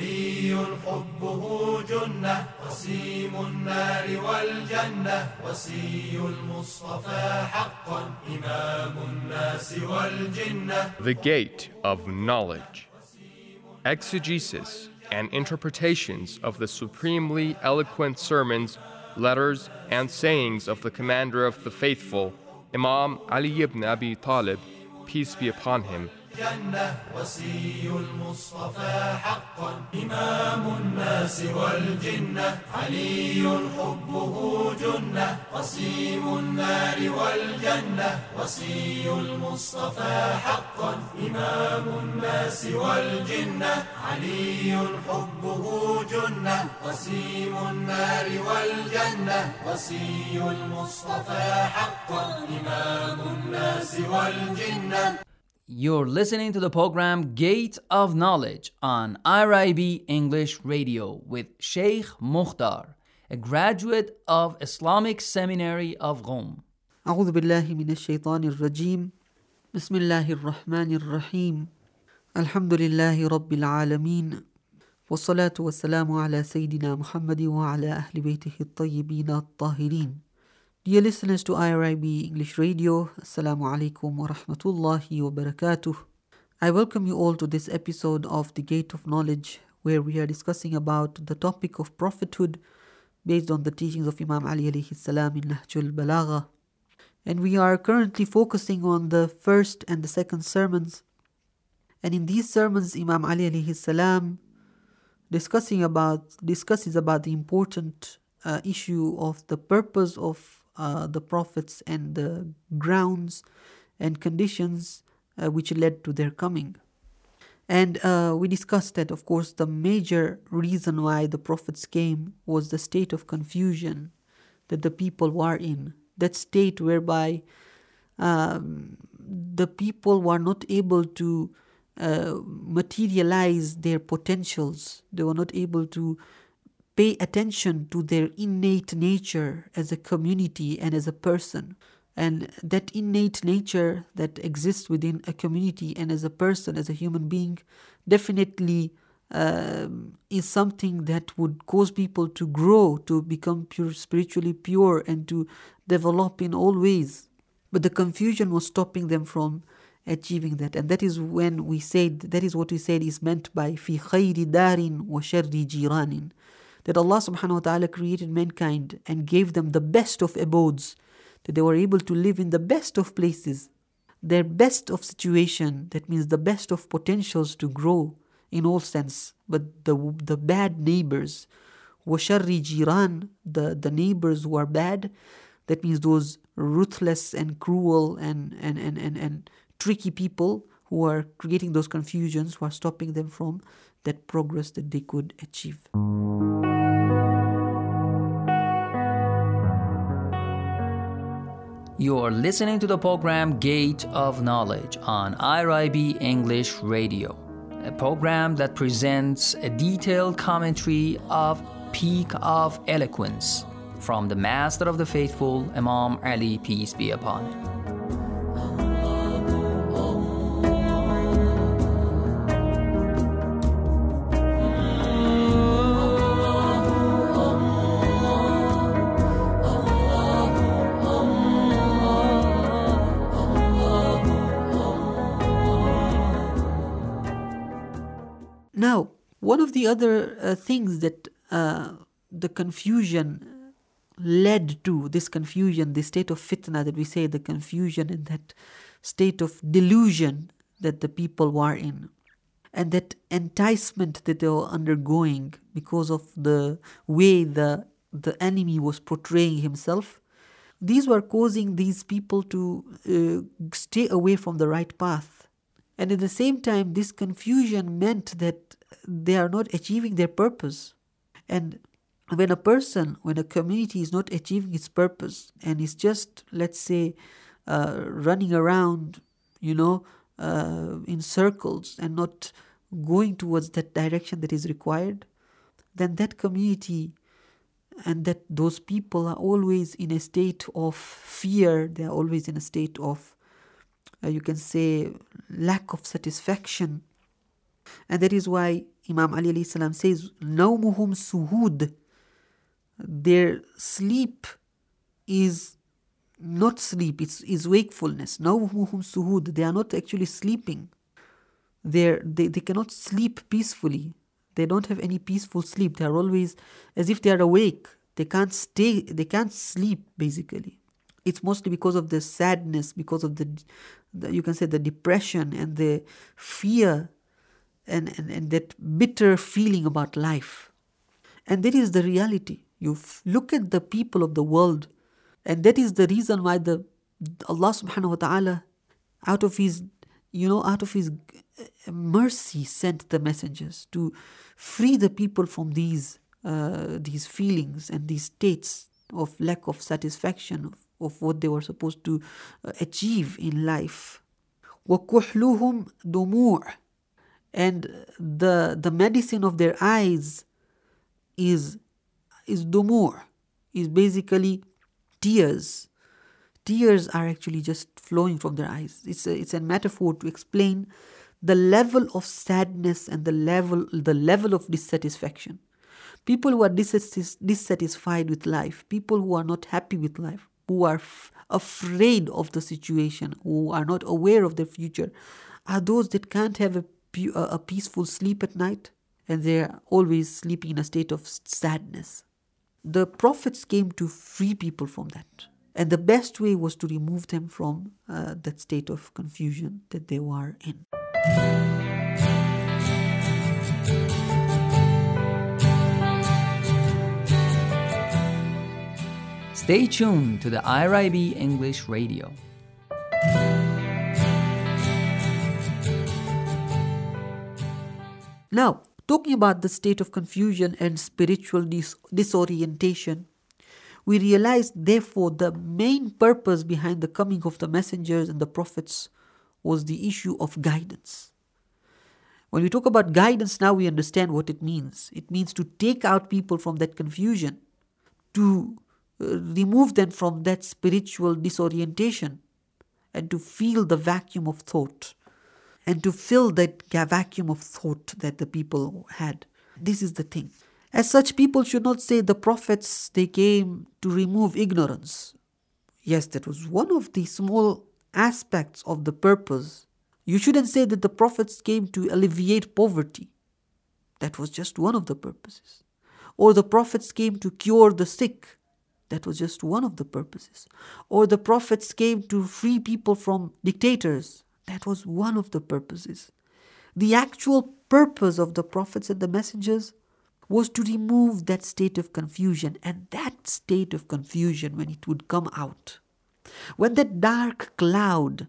علي حبه جنة قسيم النار والجنة وصي المصطفى حقا إمام الناس والجنة. The Gate of Knowledge. Exegesis and interpretations of the supremely eloquent sermons, letters, and sayings of the Commander of the Faithful, Imam Ali ibn Abi Talib, peace be upon him. جنة وصي المصطفى حقا إمام الناس والجنة علي حبه جنة قسيم النار والجنة وصي المصطفى حقا إمام الناس والجنة علي حبه جنة قسيم النار والجنة وصي المصطفى حقا إمام الناس والجنة. You're listening to the program Gate of Knowledge on IRIB English Radio with Sheikh Mukhtar, a graduate of Islamic Seminary of Qom. أعوذ بالله من الشيطان الرجيم بسم الله الرحمن الرحيم الحمد لله رب العالمين والصلاة والسلام على سيدنا محمد وعلى أهل بيته الطيبين الطاهرين. Dear listeners to IRIB English Radio, Assalamu alaikum wa rahmatullahi wa barakatuh. I welcome you all to this episode of The Gate of Knowledge, where we are discussing about the topic of prophethood based on the teachings of Imam Ali alayhi salam in Nahjul Balagha. And we are currently focusing on the first and the second sermons. And in these sermons, Imam Ali alayhi salam discusses about the important issue of the purpose of the prophets and the grounds and conditions which led to their coming. And we discussed that, of course, the major reason why the prophets came was the state of confusion that the people were in. That state whereby the people were not able to materialize their potentials. They were not able to pay attention to their innate nature as a community and as a person. And that innate nature that exists within a community and as a person, as a human being, definitely is something that would cause people to grow, to become spiritually pure and to develop in all ways. But the confusion was stopping them from achieving that. And that is when we said, that is what we said is meant by fi khayri darin wa sharri jiranin. That Allah subhanahu wa ta'ala created mankind and gave them the best of abodes, that they were able to live in the best of places, their best of situation, that means the best of potentials to grow in all sense. But the bad neighbors, وَشَرِّ jiran, the neighbors who are bad, that means those ruthless and cruel and tricky people who are creating those confusions, who are stopping them from that progress that they could achieve. You are listening to the program Gate of Knowledge on IRIB English Radio, a program that presents a detailed commentary of Peak of Eloquence from the Master of the Faithful, Imam Ali, peace be upon him. Now, one of the other things that the confusion led to, this confusion, the state of fitna that we say, the confusion and that state of delusion that the people were in, and that enticement that they were undergoing because of the way the enemy was portraying himself, these were causing these people to stay away from the right path. And at the same time, this confusion meant that they are not achieving their purpose. And when a community is not achieving its purpose and is just, let's say, running around, in circles and not going towards that direction that is required, then that community and that those people are always in a state of fear. They are always in a state of, you can say, lack of satisfaction. And that is why Imam Ali alayhi salam says, "Nawmuhum suhud." Their sleep is not sleep, it's wakefulness. Nawmuhum suhud. They are not actually sleeping. They cannot sleep peacefully. They don't have any peaceful sleep. They are always as if they are awake. They can't sleep basically. It's mostly because of the sadness, because of the you can say the depression and the fear and that bitter feeling about life. And that is the reality. You look at the people of the world, and that is the reason why Allah subhanahu wa ta'ala out of his mercy sent the messengers to free the people from these feelings and these states of lack of satisfaction of what they were supposed to achieve in life. وَكُحْلُهُمْ دُمُوعٌ. And the medicine of their eyes is dumu', is basically tears. Tears are actually just flowing from their eyes. It's a metaphor to explain the level of sadness and the level of dissatisfaction. People who are dissatisfied with life, people who are not happy with life, who are afraid of the situation, who are not aware of their future, are those that can't have a peaceful sleep at night, and they are always sleeping in a state of sadness. The prophets came to free people from that. And the best way was to remove them from that state of confusion that they were in. Stay tuned to the IRIB English Radio. Now, talking about the state of confusion and spiritual disorientation, we realize, therefore, the main purpose behind the coming of the messengers and the prophets was the issue of guidance. When we talk about guidance, now we understand what it means. It means to take out people from that confusion, to remove them from that spiritual disorientation, and to feel the vacuum of thought, and to fill that vacuum of thought that the people had. This is the thing. As such, people should not say the prophets, they came to remove ignorance. Yes, that was one of the small aspects of the purpose. You shouldn't say that the prophets came to alleviate poverty. That was just one of the purposes. Or the prophets came to cure the sick. That was just one of the purposes. Or the prophets came to free people from dictators. That was one of the purposes. The actual purpose of the prophets and the messengers was to remove that state of confusion. And that state of confusion, when it would come out, when the dark cloud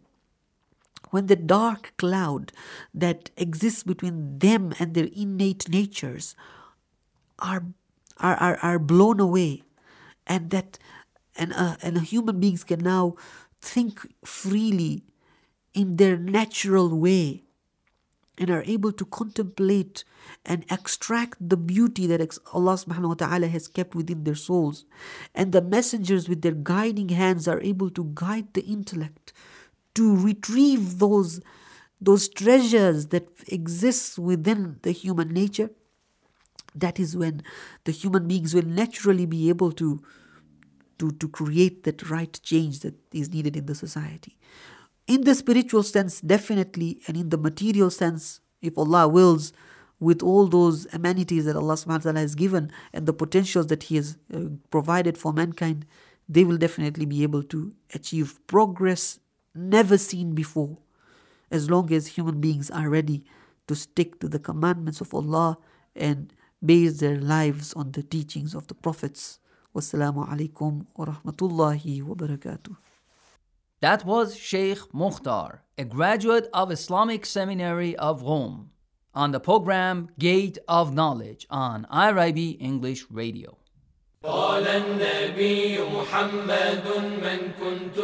that exists between them and their innate natures are blown away, and human beings can now think freely in their natural way, and are able to contemplate and extract the beauty that Allah subhanahu wa ta'ala has kept within their souls. And the messengers with their guiding hands are able to guide the intellect to retrieve those treasures that exist within the human nature. That is when the human beings will naturally be able to create that right change that is needed in the society. In the spiritual sense, definitely, and in the material sense, if Allah wills, with all those amenities that Allah subhanahu wa ta'ala has given and the potentials that He has provided for mankind, they will definitely be able to achieve progress never seen before, as long as human beings are ready to stick to the commandments of Allah and base their lives on the teachings of the prophets. Wassalamu alaikum wa rahmatullahi wa barakatuh. That was Sheikh Mukhtar, a graduate of Islamic Seminary of Rome, on the program Gate of Knowledge on IRIB English Radio. قال النبي محمد من كنت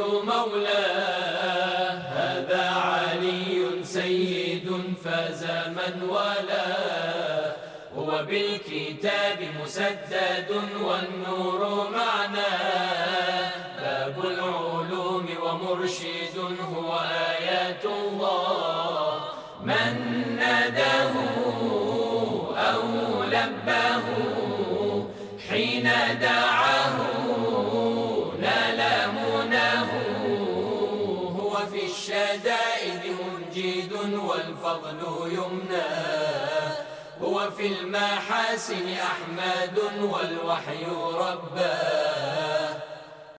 مولاه هذا علي سيد فاز من والاه هو بالكتاب مسدد والنور معناه باب العلوم ومرشد هو آيات الله من ناداه لباه حين دعاه نال مناه. هو في الشدائد ممجد والفضل يمناه. هو في المحاسن أحمد والوحي رباه.